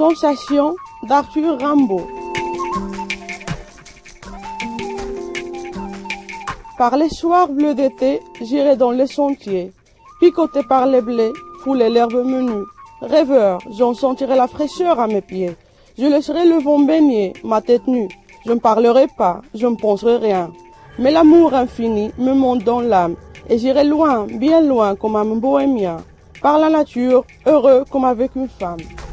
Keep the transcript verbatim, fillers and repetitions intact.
Sensation d'Arthur Rimbaud. Par les soirs bleus d'été, j'irai dans les sentiers, picoté par les blés, fouler l'herbe menue. Rêveur, j'en sentirai la fraîcheur à mes pieds. Je laisserai le vent baigner ma tête nue. Je ne parlerai pas, je ne penserai rien. Mais l'amour infini me monte dans l'âme, et j'irai loin, bien loin comme un bohémien, par la nature, heureux comme avec une femme.